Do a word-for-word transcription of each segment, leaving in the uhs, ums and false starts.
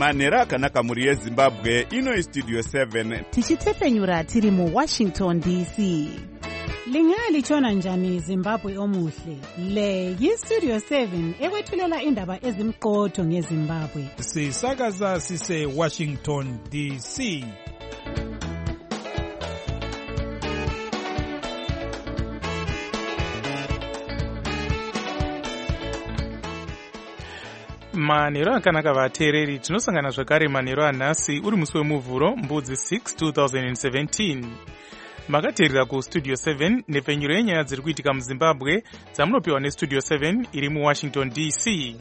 manhero akanaka muri yezimbabwe. Ino istudio seven tichitefenyura tiri muwashington D C. Lingalitshona njani Zimbabwe omuhle? Le yistudio seven ekwethulela indaba ezimqotho ngeZimbabwe. Sisakaza sise Washington D C. Manhero akanaka vateereri, tinosangana zvakare manhero anhasi uri musi wemuvhuro mbudzi six two thousand seventeen. Makateerera kustudio seven nepfenyuro yenyaya dziri kuitika muZimbabwe dzamunopiwa nestudio seven iri muWashington D C.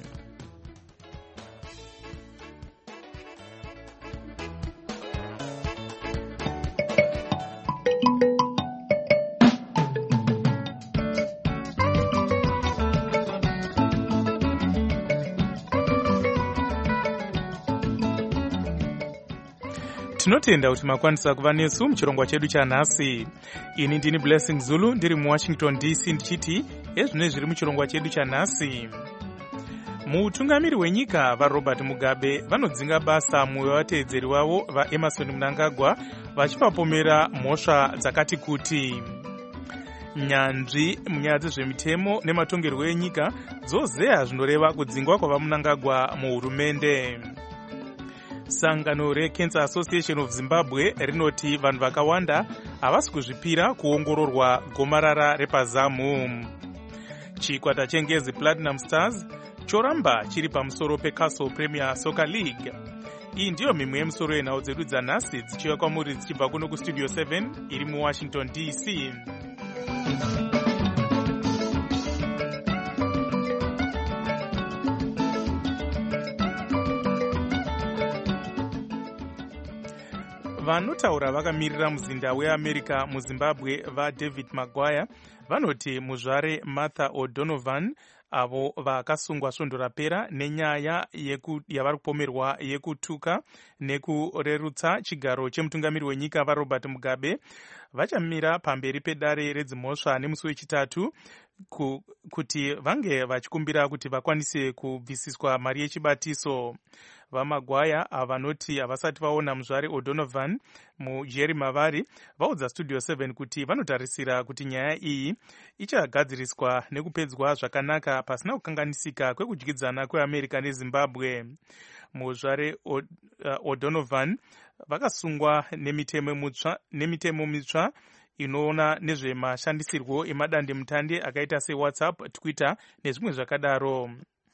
Tinotenda kuti makwanisa kuva nesu muchirongwa chedu chanhasi. Ini ndini Blessing Zulu ndiri muWashington D C ndichiti ezvine zviri muchirongwa chedu chanhasi. Mutungamiri wenyika vaRobert Mugabe vanodzinga basa mumwe wevateedzeri wavo vaEmerson Mnangagwa vachivapomera mhosva dzakati kuti. Nyanzvi munyaya dzezvemitemo nematongerwo enyika dzozeya zvinoreva kudzingwa kwavaMnangagwa muhurumende. Sangano reCancer Association of Zimbabwe rinoti vanhu vakawanda havasi kuzvipira kuongororwa gomarara repazamu. Chikwata chengezi Platinum Stars choramba chiri pamusoro peCastle Premier Soccer League. Iyi ndiyo mimwe yemusoro yenhau dzedu dzanhasi dzichiuya kwamuri dzichibva kuno kustudio seven iri muWashington D C. Vanotaura vakamirira muzinda weAmerica muZimbabwe vaDavid Maguire vanoti muzvare Martha O'Donovan avo vakasungwa svondo rapera nenyaya yavari kupomerwa yekutuka nekurerutsa chigaro chemutungamiri wenyika vaRobert Mugabe vachamira pamberi pedare redzimhosva nemusi wechitatu kuti vange vachikumbira kuti vakwanise kubvisiswa mari yechibatiso. VaMaguire vanoti havasati vaona muzvare O'Donovan mujeri mavari vaudza studio seven kuti vanotarisira kuti nyaya iyi ichagadziriswa nekupedzwa zvakanaka pasina kukanganisika kwekudyidzana kweAmerica neZimbabwe. Muzvare O'Donovan vakasungwa nemitemo mitsva inoona nezvemashandisirwo emadandemutande akaita seWhatsApp, Twitter nezvimwe zvakadaro.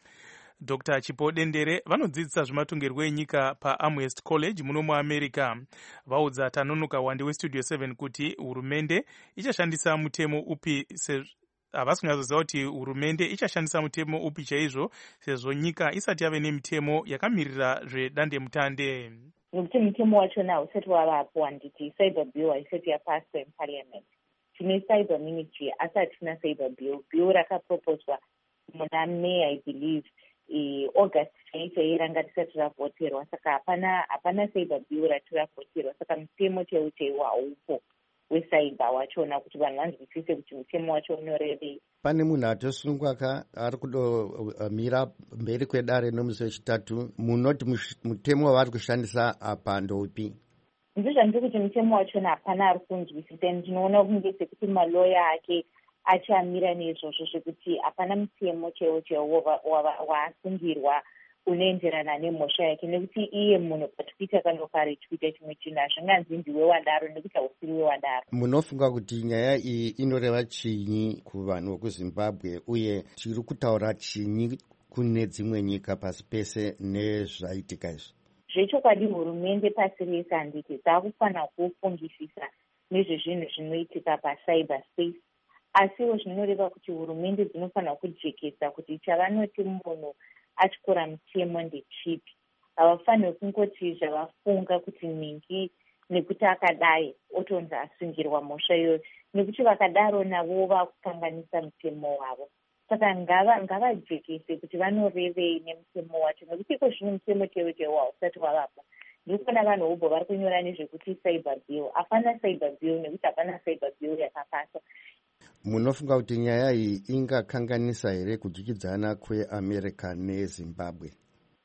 Doctor Chipo Dendere vanodzidzisa zvematongerwo enyika paAmherst College muno muAmerica. Vaudza Tanonoka Wande westudio seven kuti hurumende ichashandisa mutemo upi havasi kunyazoziva kuti hurumende ichashandisa mutemo upi chaizvo sezvo nyika isati yave nemitemo yakamirira zvedandemutande. Nokuti mutemo wachona hausati wavapo handiti cyber bill haisati yapaswa muparliament. Tine cyber ministry asi hatina cyber bill. Bill rakaproposwa muna May I believe August chairanga risati ravhoterwa, saka hapana hapana cyber bill rati ravhoterwa, saka mutemo chaiwo chaiwo haupo wecyber wachona kuti vanhu vanzwisise kuti mutemo wacho unorevei. Pane munhu atosungwa ka ari kudomira mberi kwedare nomusi wechitatu, munoti mutemo wavari kushandisa apa ndoupi? Ndizvo kuti mutemo wachona hapana ari kunzwisisa. Ndinoona kunge sekuti maloya ake achamira neizvozvo zvekuti hapana mutemo chaiwo chaiwo wasungirwa unoenderana nemhosva yake, nekuti iye munhu patwitter kanokaretwitter chimwe chinhu hazvinganzi ndiwe wadaro nekuti hausiriwe wadaro. Munofunga kuti nyaya iyi inoreva chinyi kuvanhu vekuZimbabwe uye tiri kutaura chinyi kune dzimwe nyika pasi pese nezvaitika izvi? Zvechokwadi hurumende pasi rese handiti dzakufanira kufungisisa nezvezvinhu zvinoitika pacyber space, asiwo zvinoreva kuti hurumende dzinofanira kujekesa kuti chavanoti munhu achikora mutemo ndechipi. Havafaniri kungoti zvavafunga kuti ningi nekuti akadai otonzi asungirwa mhosva iyoyo, nekuti vakadaro navo vakukanganisa mutemo wavo. Saka ngavajekese kuti vanorevei nemutemo wacho, nekuti iko zvino mutemo chaiwo chaiwo hausati wavapo. Ndikona vanhu vobvo vari kunyora nezvekuti cyber bill. Hapana cyber bill nekuti hapana cyber bill yakapaswa. Munofunga kuti nyaya iyi ingakanganisa here kudyidzana kweAmerica neZimbabwe? Ah, it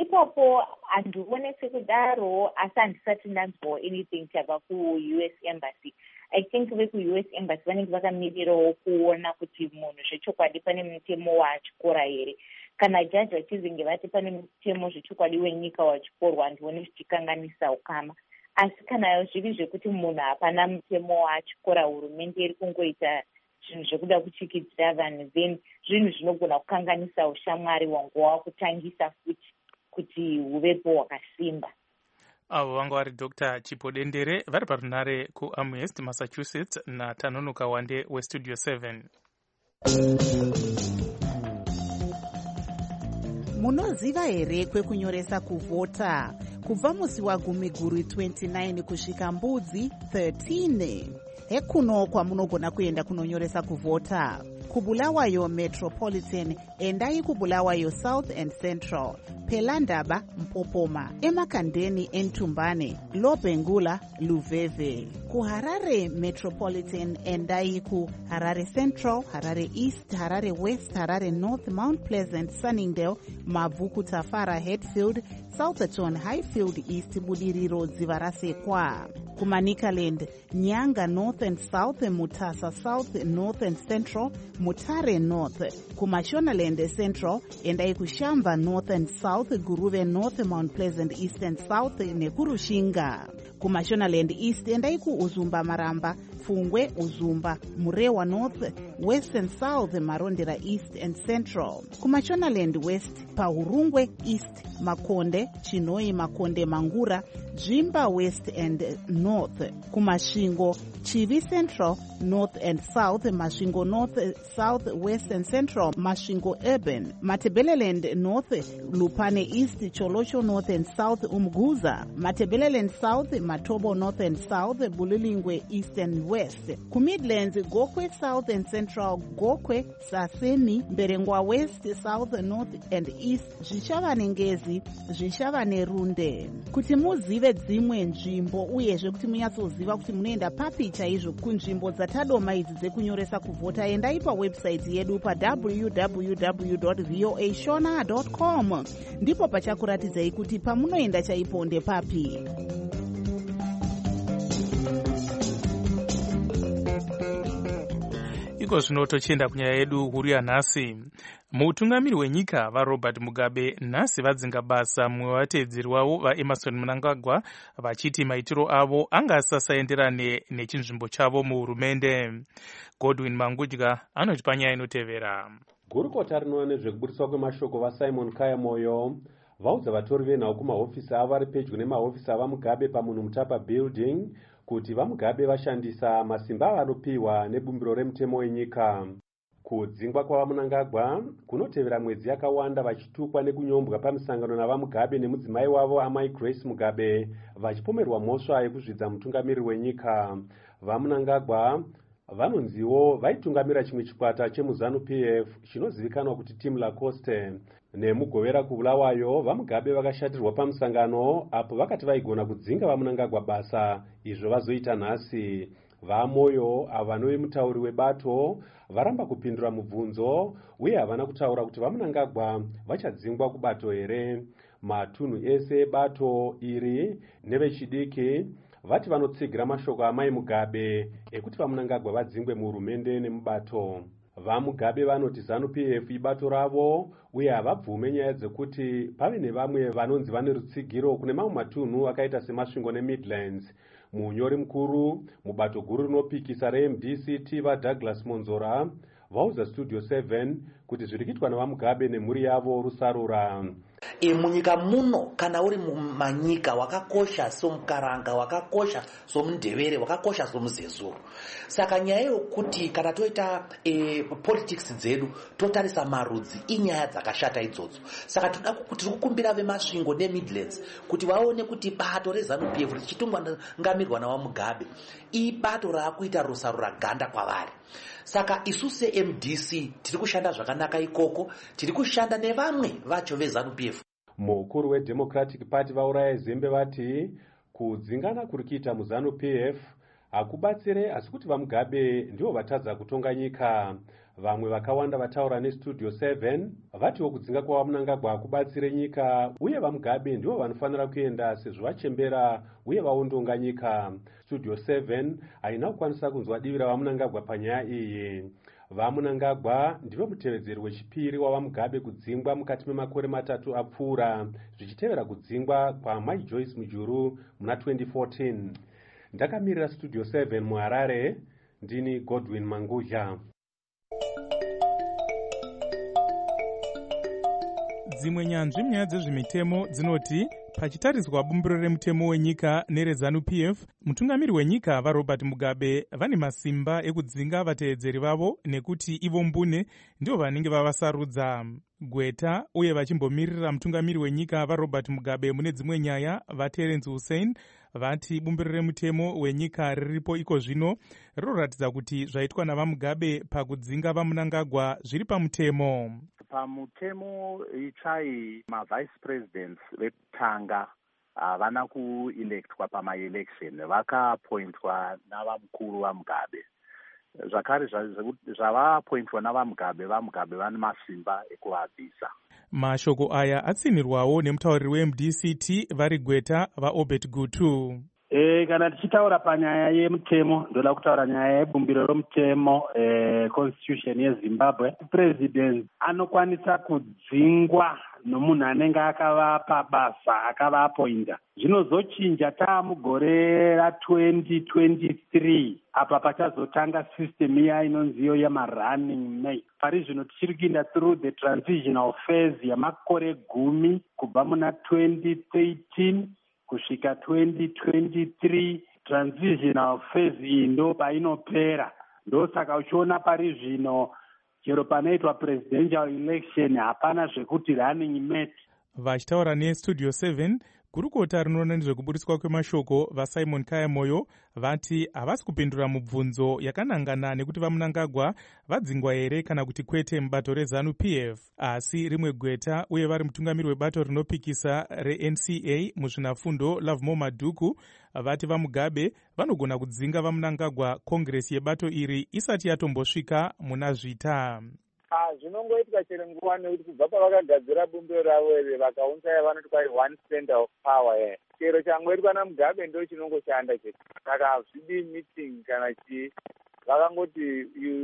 ipapo handione sekudaro, asi handisati ndanzwawo anything chabva ku-U S embassy. I think veku-U S embassy vanenge vakamirirawo kuona kuti munhu zvechokwadi pane mutemo wachikora here. Kana jaji vachizenge vati pane mutemo zvechokwadi wenyika wachikorwa, handione zvichikanganisa ukama. Asi kana zviri zvekuti munhu hapana mutemo wachikora, hurumende iri kungoita zvinhu zvekuda kuchikidzira vanhu, then zvinhu zvinogona kukanganisa ushamwari hwanguva kutangisa futi kuti huvepo hwakasimba. Avo vanga vari Doctor Chipodendere vari parunare kuAmherst, Massachusetts, naTanonoka Wande weStudio seven. Munoziva here kwekunyoresa kuvhota? Kubva musi wagumi guru twenty-nine kusvika mbudzi thirteen. Hekuno kwamunogona kuenda kunonyoresa kuvhota. Kubulawayo Metropolitan, endai Kubulawayo South and Central, Pelandaba Mpopoma, Emakandeni Entumbane, Lobengula Luveve. KuHarare Metropolitan, endai ku Harare Central, Harare East, Harare West, Harare North, Mount Pleasant, Sunningdale, Mavuku Tafara, Hatfield, Southerton, Highfield East, Budiriro Zivarasekwa. Kumanikaland, Nyanga North and South, Mutasa South, North and Central, Mutare North. Kumashonaland Central, endai Kushamba North and South, Guruve North, Mount Pleasant East and South, Nekurushinga. Kumashonaland East, endai ku Uzumba Maramba, Fungwe Uzumba, Murewa North, West and South, Marondera East and Central. Kumashonaland West, Pahurungwe East, Makonde, Chinoi Makonde Mangura, Jimba West and North. Kumashingo, Chivi Central, North and South, Mashingo North, South, West and Central, Mashingo Urban, Matebeleland North, Lupane East, Cholosho North and South, Umguza, Matebeleland South, Matobo North and South, Bulilingwe East and West. Kumidlands, Gokwe South and Central, Gokwe, Sasemi, Berengwa West, South, North and East, Zvishavane Ngezi, Zvishavane Runde. Kuti muzive dzimwe nzvimbo uyezve kuti munyatsoziva kuti munoenda papi chaizvo kunzvimbo dzatadoma idzi dzekunyoresa kuvhota, endai pawebsite yedu pa w w w dot voa shona dot com. Ndipo pachakuratidzai kuti pamunoenda chaipo ndepapi. Iko zvino tochienda kunyaya yedu huru yanhasi. Mutungamiri wenyika vaRobert Mugabe nhasi vadzinga basa mumwe wavatevedzeri wavo vaEmerson Mnangagwa vachiti maitiro avo anga asasaenderane nechinzvimbo chavo muhurumende. Godwin Mangudya anoti panyaya inotevera. Gurukota rinoona nezvekubudiswa kwemashoko vaSimon Kaya Moyo vaudza vatori venhau kumahofisi avo ari pedyo nemahofisi avaMugabe pamunhu Mutapa Building kuti vaMugabe vashandisa masimba avanopiwa nebumbiro remutemo wenyika. Kudzingwa kwavaMnangagwa kunotevera mwedzi yakawanda vachitukwa nekunyombwa pamisangano navaMugabe nemudzimai wavo amai Grace Mugabe vachipomerwa mhosva yekuzvidza mutungamiri wenyika. VaMnangagwa vanonziwo vaitungamira chimwe chikwata chemuZanu P F chinozivikanwa kuti Team Lacoste. Nemugovera kuBulawayo vaMugabe vakashatirwa pamusangano apo vakati vaigona kudzinga vaMnangagwa basa, izvo vazoita nhasi. VaMoyo avo vanove mutauri webato varamba kupindura mubvunzo uye havana kutaura kuti vaMnangagwa vachadzingwa kubato here. Matunhu ese ebato iri nevechidiki vati vanotsigira mashoko amai Mugabe ekuti vaMnangagwa vadzingwe muhurumende nemubato. VaMugabe vanoti Zanu P F ibato ravo uye havabvume nyaya dzekuti pave nevamwe vanonzi vane rutsigiro kune mamwe matunhu akaita seMasvingo neMidlands. Munyori mukuru mubato guru rinopikisa reM D C T vaDouglas Monzora vaudza Studio seven kuti zviri kuitwa navaMugabe nemhuri yavo rusarura. E munyika muno kana uri mumanyika wakakosha somukaranga, wakakosha somundevere, wakakosha somuzezuru. Saka nyaya yokuti kana toita e, politics dzedu totarisa marudzi inyaya dzakashata idzodzo. Saka toda kuti kukumbira veMasvingo neMidlands kuti vaone kuti bato reZanu P F richitungamirwa navaMugabe ibato raakuita rusarura ganda kwavari. Saka isuse M D C tiri kushanda zvakanaka ikoko, tiri kushanda nevamwe vacho veZanu P F. Mukuru weDemocratic Party vauraya Zembe vati kudzingana kuri kuita muZanu P F hakubatsire asi kuti vamugabe ndivo vatadza kutonga nyika. Vamwe vakawanda vataura nestudio seven vatiwo kudzinga kwava Mnangagwa hakubatsire nyika uye vamugabe ndivo vanofanira kuenda sezvo vachembera uye vaondonga nyika. Studio seven haina kukwanisa kunzwa divi rava Mnangagwa panyaya iyi. VaMnangagwa ndivo mutevedzeri wechipiri wavamugabe kudzingwa mukati memakore matatu apfuura, zvichitevera kudzingwa kwaMai Joyce Mujuru muna twenty fourteen. Ndakamirira Studio seven muHarare, ndini Godwin Mangudya. Dzimwe nyanzvi munyaya dzezvemitemo dzinoti pachitariswa bumbiro remutemo wenyika nereZANU-P F, mutungamiri wenyika vaRobert Mugabe vane masimba ekudzinga vateedzeri vavo nekuti ivo mbune ndivo vanenge vavasarudza. Gweta uye vachimbomirira mutungamiri wenyika vaRobert Mugabe mune dzimwe nyaya vaTerence Hussein vati bumbiro remutemo wenyika riripo iko zvino rinoratidza kuti zvaitwa navaMugabe pakudzinga vaMnangagwa zviri pamutemo. Pamutemo itsvai mavice presidents vekutanga havana kuelektwa pamaelection, vakaappointwa navamukuru vaMugabe. Zvakare zvavaappointwa navaMugabe, vaMugabe vane masimba ekuvabvisa. Mashoko aya atsinirwawo nemutauriri weM D C T vari Gweta vaObert Gutu. E, kana tichitaura panyaya yemutemo, ndoda kutaura nyaya yebumbiro romutemo e, constitution yeZimbabwe. President anokwanisa kudzingwa nomunhu anenge akavapa basa akavaappointa. Zvinozochinja taamugore ra-twenty twenty-three apa pachazotanga system iya inonziyo yama-running mate. Pari zvino tichiri kuinda through the transitional phase yamakore gumi kubva muna twenty thirteen kusvika twenty twenty-three. Transitional phase iyi ndo painopera. Ndo saka uchiona pari zvino chero panoitwa presidential election hapana zvekuti running mate. Vachitaura neStudio seven, gurukota rinoona nezvekubudiswa kwemashoko vaSimon Kayamoyo vati havasi kupindura mubvunzo yakanangana nekuti vaMnangagwa vadzingwa here kana kuti kwete mubato reZANU-P F. Asi rimwe gweta uye vari mutungamiri webato rinopikisa reN C A muzvinafundo Lovemore Madhuku vati vaMugabe vanogona kudzinga vaMnangagwa kongresi yebato iri isati yatombosvika muna zvita. Zvinongoitika chero nguva nekuti kubva pavakagadzira bumbiro ravo iri vakaunza yavanoti kwai one center of power here. Chero changoitwa naMugabe ndo chinongoshanda chete. Saka hazvidi meeting kana chii. Vakangoti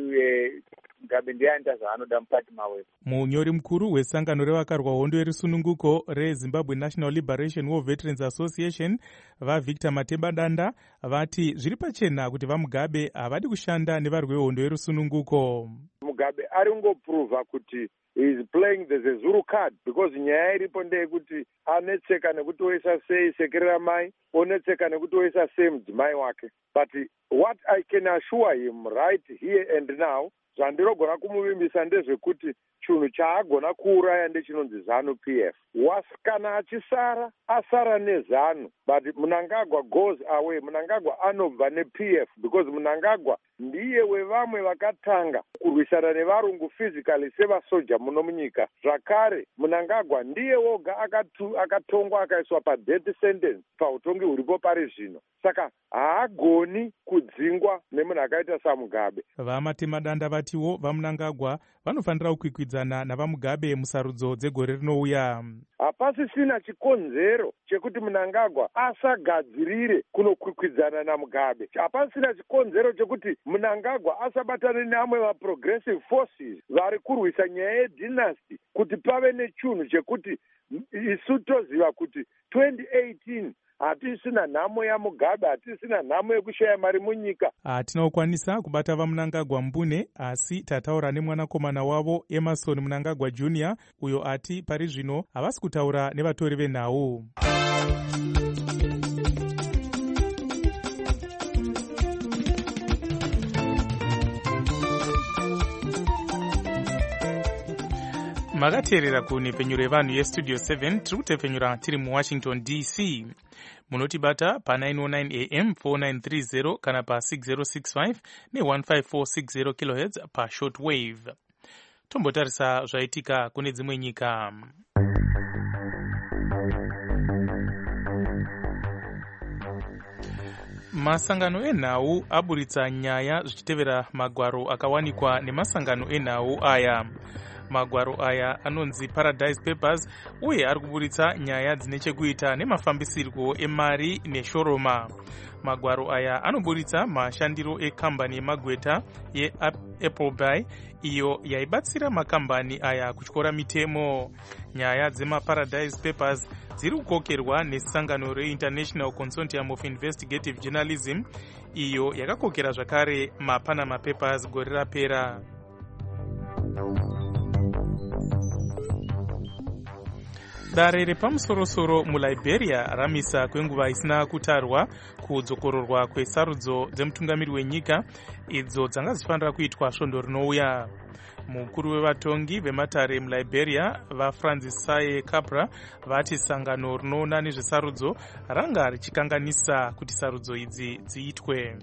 Mugabe ndiye anoita zvaanoda mukati mawe. Munyori mukuru wesangano revakarwa hondo yerusununguko reZimbabwe National Liberation War Veterans Association vaVictor Matebadanda vati zviri pachena kuti vaMugabe havadi kushanda nevari vehondo yerusununguko. Mugabe ari kungoprova kuti he is playing the Zezuru card because nyaya iripo ndeyekuti anetseka nekuti oisa sei sekere mai, onetseka nekuti oisa sei mudzimai wake. But what I can assure him right here and now, zvandirogona kumuvimbisa ndezvekuti chinhu chaagona kuuraya ndechinonzi ZANU-P F. Kana achisara asara neZANU, but Mnangagwa goes away. Mnangagwa anobva neP F because Mnangagwa ndiye wevamwe vakatanga kurwisana nevarungu physically sevasoja muno munyika. Zvakare Mnangagwa ndiye woga akatu akatongwa akaiswa padeath sentence pautongi huripo pari zvino. Saka haagoni kudzingwa nemunhu akaita saMugabe. VaMatemadanda vatiwo vaMnangagwa vanofanira kukwikwidzana navaMugabe musarudzo dzegore rinouya. Hapasisina chikonzero chekuti Mnangagwa asagadzirire kunokwikwidzana naMugabe. Hapasisina chikonzero chekuti Mnangagwa asabatane neamwe maprogressive forces vari kurwisa nyaya yedynasty kuti pave nechunhu chekuti isu toziva kuti twenty eighteen hatisina nhamo yaMugabe, hatisina nhamo yekushaya mari munyika. Hatina kukwanisa kubata vaMnangagwa mbune, asi tataura nemwanakomana wavo Emerson Mnangagwa Junior uyo ati pari zvino havasi kutaura nevatori venhau. Makateerera kunhepfenyuro yevanhu yeStudio seven, tiri kutepfenyura tiri muWashington D C. Munotibata pa nine oh nine A M four nine three zero kana pa six zero six five ne one five four six zero kilohertz pa shortwave. Tombotarisa zvaitika kune dzimwe nyika. masangano enhau aburitsa nyaya zvichitevera magwaro akawanikwa nemasangano enhau aya. Magwaro aya anonzi Paradise Papers uye ari kuburitsa nyaya dzine chekuita nemafambisirwo emari neshoroma. Magwaro aya anoburitsa mashandiro ekambani yemagweta yeApplebuy iyo yaibatsira makambani aya kutyora mitemo. Nyaya dzemaParadise Papers dziri kukokerwa nesangano reInternational Consortium of Investigative Journalism iyo yakakokera zvakare maPanama Papers gore rapera. Dare repamusorosoro muLiberia ramisa kwenguva isina kutarwa kudzokororwa kwesarudzo dzemutungamiri wenyika idzo dzanga dzifanira kuitwa svondo rinouya. Mukuru wevatongi vematare muLiberia vaFranciscae Capra vati sangano rinoona nezvesarudzo ranga richikanganisa kuti sarudzo idzi dziitwe.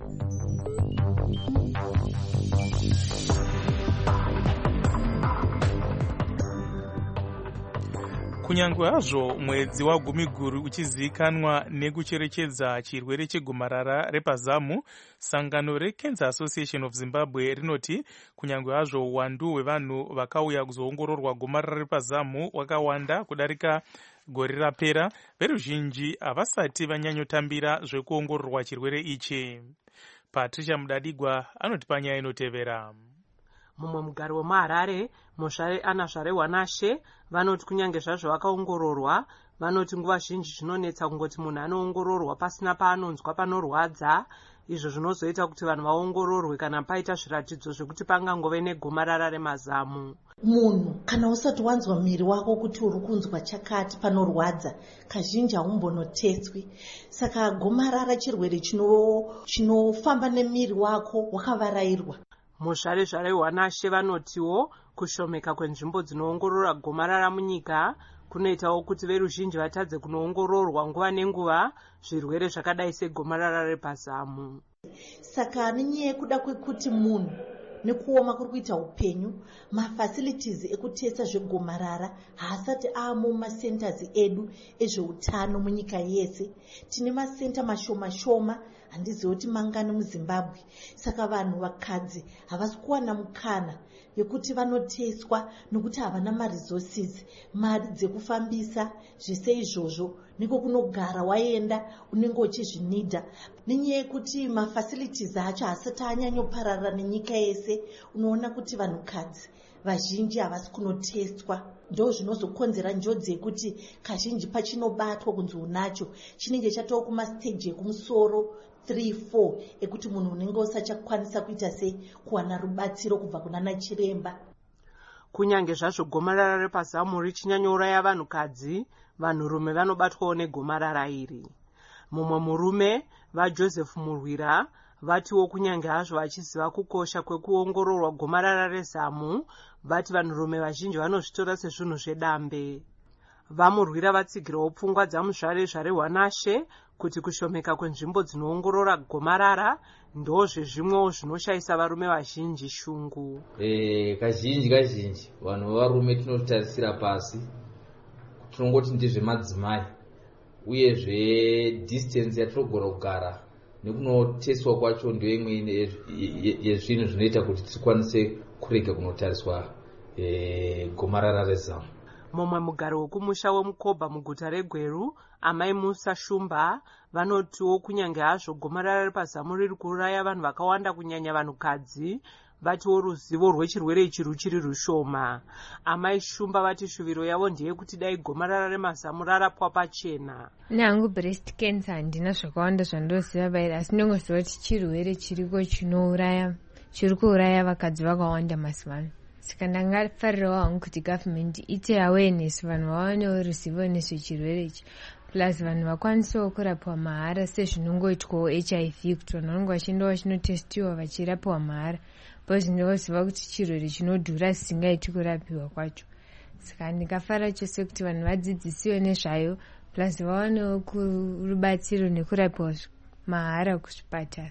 Kunyange hazvo mwedzi wagumiguru uchizivikanwa nekucherechedza chirwere chegomarara repazamu, sangano reCancer Association of Zimbabwe rinoti kunyange hazvo uwandu hwevanhu vakauya kuzoongororwa gomarara repazamu wakawanda kudarika gore rapera, veruzhinji havasati vanyanyotambira zvekuongororwa chirwere ichi. Patricia Mudadigwa anoti panyaya inotevera. Mumwe mugari wemuHarare, Muzvare Ana Zvare Wanashe, vanoti kunyange zvazvo vakaongororwa, vanoti nguva zhinji zvinonetsa kungoti munhu anoongororwa pasina paanonzwa panorwadza, izvo zvinozoita kuti vanhu vaongororwe kana paita zviratidzo zvekuti pangangove negomarara remazamu. Munhu kana usati wanzwa miri wako kuti uri kunzwa chakati panorwadza, kazhinji haumbonoteswi. Saka gomarara chirwere chinofamba nemiri wako wakavarairwa. Muzvare Zvare Wanashe vanotiwo kushomeka kwenzvimbo dzinoongorora gomarara munyika kunoitawo kuti veruzhinji vatadze kunoongororwa nguva nenguva zvirwere zvakadai segomarara repazamu. Saka nenyaya yekuda kwekuti munhu nekuoma kuri kuita upenyu, mafacilities ekutesa zvegomarara haasati aamo mumasentazi edu ezveutano munyika yese. Tine masenta mashoma shoma, handizivi kuti mangani muZimbabwe. Saka vanhu vakadzi havasi kuwana mukana yekuti vanoteswa nokuti havana maresources, mari dzekufambisa zvese izvozvo, niko kunogara waenda unenge uchizvinidha. Nenyaya yekuti mafacilities acho haasati anyanyopararira nenyika yese, unoona kuti vanhukadzi vazhinji havasi kunoteswa. Ndo zvinozokonzera njodzi yekuti kazhinji pachinobatwa kunzi unacho chinenge chatova kumastage ekumusoro three four ekuti munhu unenge usachakwanisa kuita sei kuwana rubatsiro kubva kunana chiremba. Kunyange zvazvo gomarara repazamu richinyanyouraya vanhukadzi, vanhurume vanobatwawo negomarara iri. Mumwe murume vaJoseph Murwira vatiwo kunyange hazvo vachiziva kukosha kwekuongororwa gomarara rezamu, vati vanhurume vazhinji vanozvitora sezvinhu zvedambe. Vamurwira vatsigirawo pfungwa dzaMuzvare Zvare Wanashe kuti kushomeka kwenzvimbo dzinoongorora gomarara ndozvezvimwewo zvinoshayisa varume vazhinji shungu. E, kazhinji kazhinji vanhu varume tinotarisira pasi, tinongoti ndezvemadzimai uye distance yatinogona kugara nekunoteswa kwacho ndoimwe yezvinhu zvinoita kuti tikwanise kurega kunotariswa e, gomarara rezamu. Mumwe mugari wekumusha weMukobha muguta reGweru, Amai Musa Shumba, vanotiwo kunyange hazvo gomarara repazamu riri kuuraya vanhu vakawanda kunyanya vanhukadzi, vatiwo ruzivo rwechirwere ichi ruchiri rushoma. Amai Shumba vati shuviro yavo ndeyekuti dai gomarara remazamu rarapwa pachena. Nangu breast cancer handina zvakawanda zvandoziva bairi, asi ndinongoziva kuti chirwere chiriko chinouraya, chiri kuuraya vakadzi vakawanda mazuvano. Saka ndangafarirawo hangu kuti government ite awareness, vanhu vawanewo ruzivo nezvechirwere ichi, plus vanhu vakwanisewo kurapiwa mahara sezvinongoitwawo H I V, kuti vanhu vanenge vachiendawo vachinotestiwa vachirapiwa mahara, because ndinoziva kuti chirwere chinodhura zisingaiti kurapiwa kwacho. Saka ndingafara chose kuti vanhu vadzidzisiwe nezvayo, plus vawanewo rubatsiro nekurapiwa mahara kuzvipatara.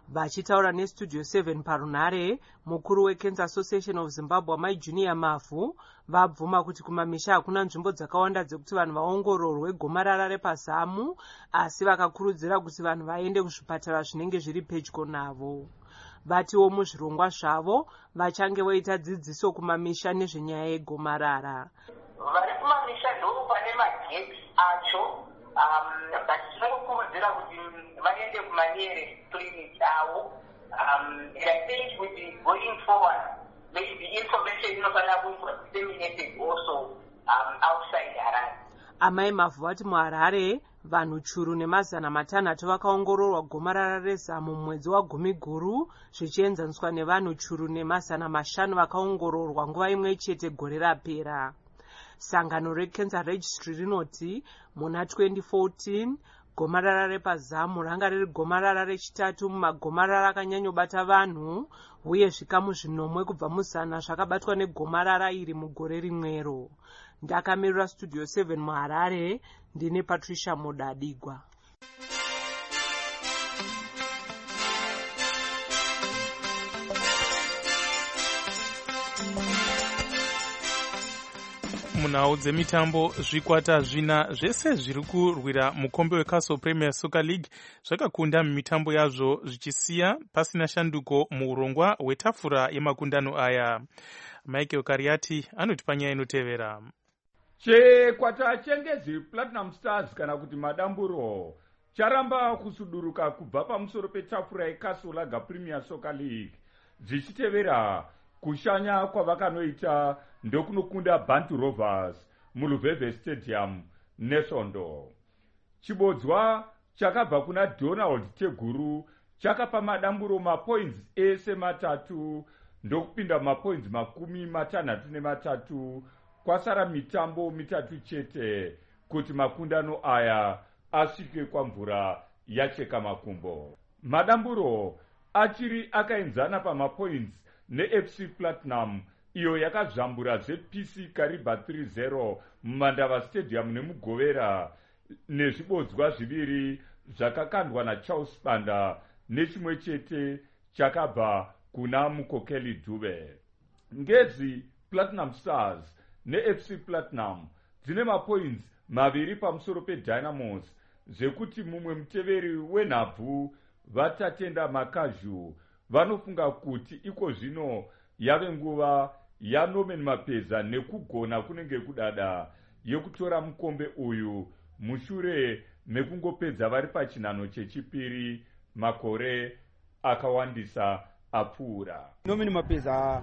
vachitaura nestudio seven parunare. Mukuru weCancer Association of Zimbabwe Mai Junior Mafu vabvuma kuti kumamisha hakuna nzvimbo dzakawanda dzekuti vanhu vaongororwe gomarara repazamu, asi vakakurudzira kuti vanhu vaende kuzvipatara zvinenge zviri pedyo navo. Vatiwo muzvirongwa zvavo vachange voita dzidziso kumamisha nezvenyaya yegomarara. Vari kumamisha ndo pane mageti acho, but tinokurudzira kuti vaende kumanyere clinic avo. And I think with the going forward, maybe information inofanira kuitwa disseminated also um, outside Harare. Amai Mafu vati muHarare vanhu churu nemazana matanhatu vakaongororwa gomarara rezamu mumwedzi wagumi guru, zvichienzaniswa nevanhu churu nemazana mashanu vakaongororwa nguva imwe chete gore rapera. Sangano reCancer Registry rinoti muna twenty fourteen gomarara repazamu ranga riri gomarara rechitatu mumagomarara akanyanyobata vanhu, uye zvikamu zvinomwe kubva muzana zvakabatwa negomarara iri mugore rimwero. Ndakamirira studio seven muHarare, ndine Patricia Modadigwa. Munhau dzemitambo, zvikwata zvina zvese zviri kurwira mukombe weCastle Premier Soccer League zvakakunda mumitambo yazvo, zvichisiya pasina shanduko muurongwa hwetafura yemakundano aya. Michael Kariati anoti panyaya inotevera. Chikwata chengezi Platinum Stars kana kuti Madamburo charamba kusuduruka kubva pamusoro petafura yeCastle Premier Soccer League, dzichitevera kushanya kwavakanoita ndokunokunda Bantu Rovers muLuveve Stadium neSondo. Chibodzwa chakabva kuna Donald Teguru chakapa Madamburo mapoints ese matatu ndokupinda mapoints makumi matanhatu nematatu, kwasara mitambo mitatu chete kuti makundano aya asvike kwamvura yacheka makumbo. Madamburo achiri akaenzana pamapoints neF C Platinum iyo yakazvambura Z P C Kariba three zero mumandava Stadium nemugovera, nezvibodzwa zviviri zvakakandwa naCharles Banda nechimwe chete chakabva kuna Mukokeli Dube. Ngezi Platinum Stars neF C Platinum dzine mapoints maviri pamusoro peDynamos, zvekuti mumwe muteveri wenhabvu vatatenda Makazhu vanofunga kuti iko zvino yave nguva yaNorman Mapeza nekugona kunenge kudada yekutora mukombe uyu mushure mekungopedza vari pachinhano chechipiri makore akawandisa apfuura. Norman Mapeza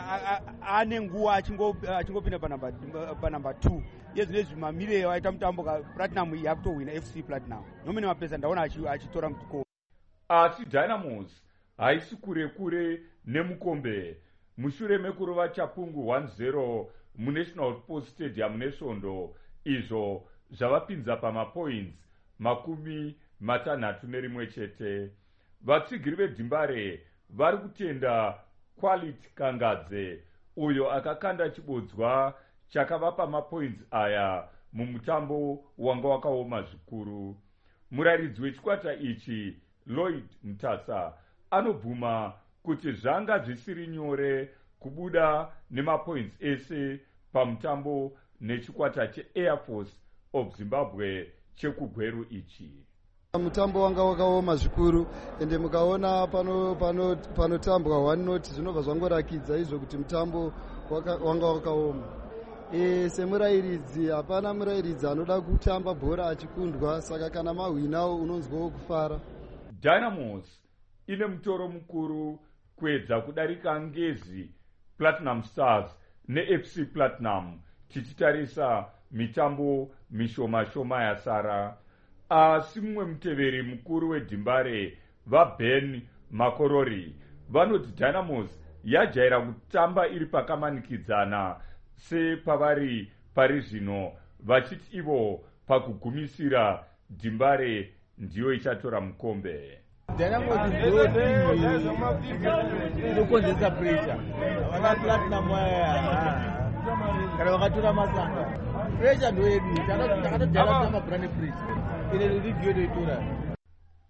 ane nguva achingopinda panamba two yezvinezvi mamire waita mutambo Platinum yakutohwina F C Platinum. Norman Mapeza ndaona achitora mukombe, asi Dynamos haisi kure kure nemukombe mushure mekurova Chapungu one zero muNational Sports Stadium neSondo, izvo zvavapinza pamapoints makumi matanhatu nerimwe chete. Vatsigiri veDhimbare vari kutenda Quality Kangadze uyo akakanda chibodzwa chakavapa mapoints aya mumutambo wanga wakaoma zvikuru. Muraridzi wechikwata ichi Lloyd Mutasa anobvuma kuti zvanga zvisiri nyore kubuda nemapoints ese pamutambo nechikwata cheAir Force of Zimbabwe chekugweru ichi. Mutambo wanga wakaoma zvikuru ende mukaona pano pano panotambwa one not zvinobva zvangorakidza izvo kuti mutambo wanga wakaoma. E, semurairidzi hapana murairidzi anoda kutamba bhora achikundwa, saka kana mahwinawo unonzwawo kufara. Dynamos ine mutoro mukuru kuedza kudarika Ngezi Platinum Stars neF C Platinum tichitarisa mitambo mishoma shoma yasara. Asi mumwe muteveri mukuru weDhimbare vaBen Makorori vanoti Dynamos yajaira kutamba iri pakamanikidzana sepavari pari zvino, vachiti ivo pakugumisira Dhimbare ndiyo ichatora mukombe. Dynamos inokonzesa pressure. Vana Platinum waya kana vakatora masanga. Pressure ndo yedu. Takatodhara tamba brand pressure. Ine ligi yotoitora.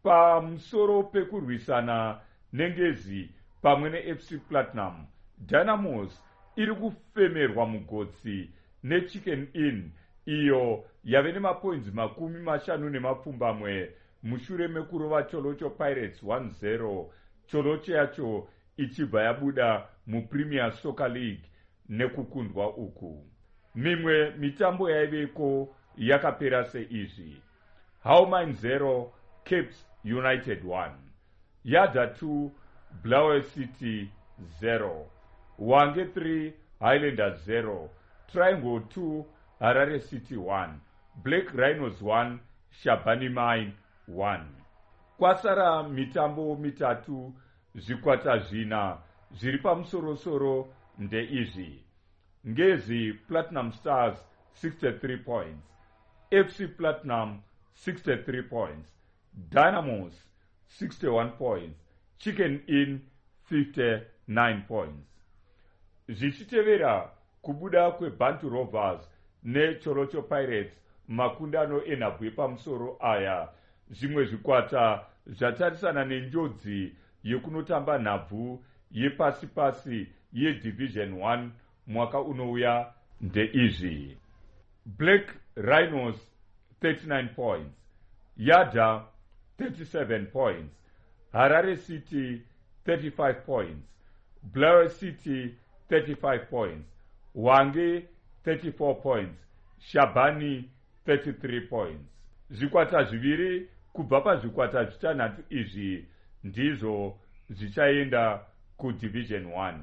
pamusoro pekurwisana nengezi pamwe neF C Platinum, Dynamos iri kufemerwa mugotsi neChicken Inn iyo yave nemapoints makumi mashanu nemapfumbamwe mushure mekurova Cholocho Pirates one zero, Cholocho yacho ichibva yabuda muPremier Soccer League nekukundwa uku. Mimwe mitambo yaiveko yakapera seizvi: Howmine zero, Capes United one, Yada two, Blaue City zero, Wange three, Highlanders zero, Triangle two, Harare City one, Black Rhinos one, Shabani Mine one. Kwasara mitambo mitatu, zvikwata zvina zviri pamusoro-soro ndeizvi: Ngezi Platinum Stars sixty-three points, F C Platinum sixty-three points, Dynamos sixty-one points, Chicken Inn fifty-nine points. Zvichitevera kubuda kweBantu Rovers neCholocho Pirates makundano enhabwe pamusoro aya, zvimwe zvikwata zvatarisana nenjodzi yekunotamba nhabvu yepasi-pasi yeDivision one mwaka unouya ndeizvi: Black Rhinos thirty-nine points, Yada thirty-seven points, Harare City thirty-five points, Blair City thirty-five points, Wange thirty-four points, Shabani thirty-three points. Zvikwata zviviri kubva pazvikwata zvitanhatu izvi ndizvo zvichaenda kuDivision one.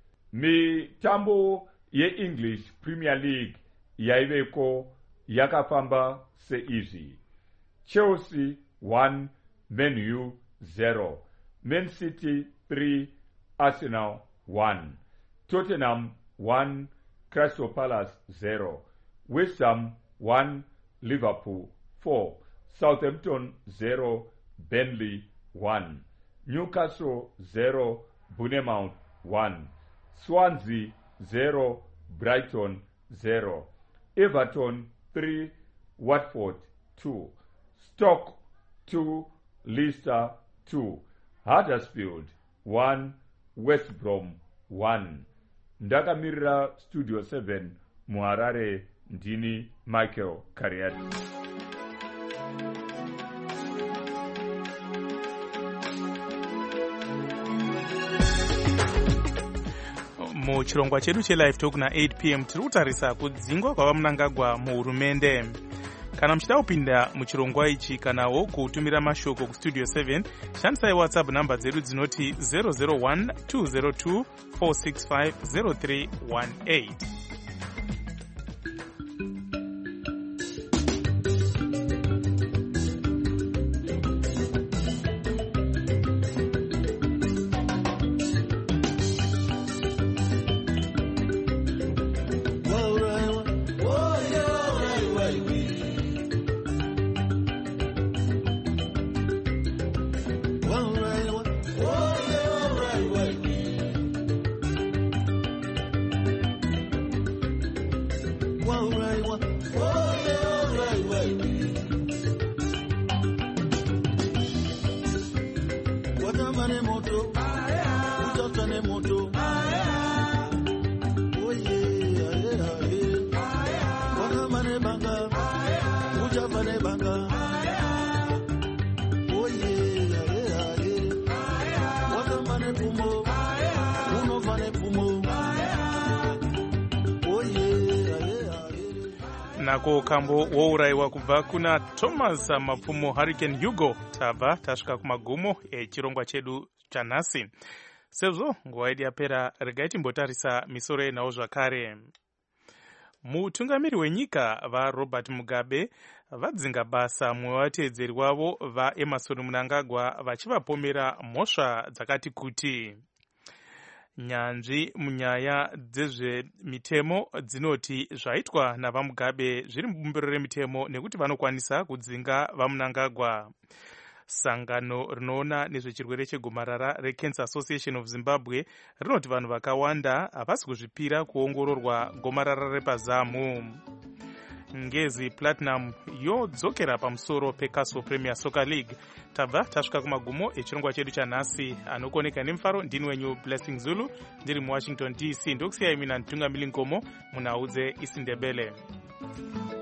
Mitambo yeEnglish Premier League yaiveko yakafamba seizvi: Chelsea one, Man U zero, Man City three, Arsenal one, Tottenham one, Crystal Palace zero, West Ham one, Liverpool four, Southampton zero, Burnley one, Newcastle zero, Bournemouth one, Swansea zero, Brighton zero, Everton three, Watford two, Stoke two, Leicester two, Huddersfield one, West Brom one. Ndakamirira Studio seven muHarare, ndini Michael Kariati. Muchirongwa chedu chelive talk na eight p m tiri kutarisa kudzingwa kwava Mnangagwa muhurumende. Kana muchida kupinda muchirongwa ichi kanawo kutumira mashoko kustudio seven, shandisai WhatsApp namba dzedu dzinoti zero zero one two zero two four six five zero three one eight. Nako kambo wouraiwa kubva kuna Thomas Mapfumo Hurricane Hugo tabva tasvika kumagumo echirongwa chedu chanhasi. Sezvo nguva yedu yapera, regai timbotarisa misoro yenhau zvakare. Mutungamiri wenyika vaRobert Mugabe vadzinga basa mumwe wavatevedzeri wavo vaEmmerson Mnangagwa vachivapomera mhosva dzakati kuti. Nyanzvi munyaya dzezvemitemo dzinoti zvaitwa navaMugabe zviri mubumbiro remitemo nekuti vanokwanisa kudzinga vaMnangagwa. Sangano rinoona nezvechirwere chegomarara reCancer Association of Zimbabwe rinoti vanhu vakawanda havasi kuzvipira kuongororwa gomarara repazamu. ngezi platinum yodzokera pamusoro peCastle Premier Soccer League. Tabva tasvika kumagumo echirongwa chedu chanhasi. Anokuoneka nemufaro ndini wenyu Blessing Zulu ndiri muWashington D C. Ndokusiyai mina Ntungamili Ngomo munhau dzeIsindebele.